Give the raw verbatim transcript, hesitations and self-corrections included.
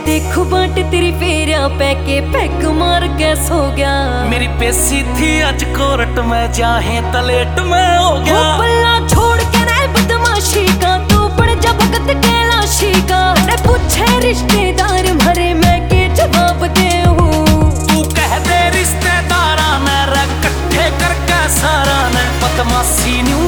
देखो बाट तेरी फेरिया पैके पैक मार गैस हो गया। मेरी पेशी थी आज कोर्ट में, चाहे तलेट में हो गया। पल्ला छोड़ के रह बदमाशी का, तू पड़ जा भगत कैलाशी का। पूछे रिश्तेदार भरे मैं के जवाब दे हूँ। तू कह दे रिश्तेदारा ने कट्ठे करके सारा ने बदमाशी न्यू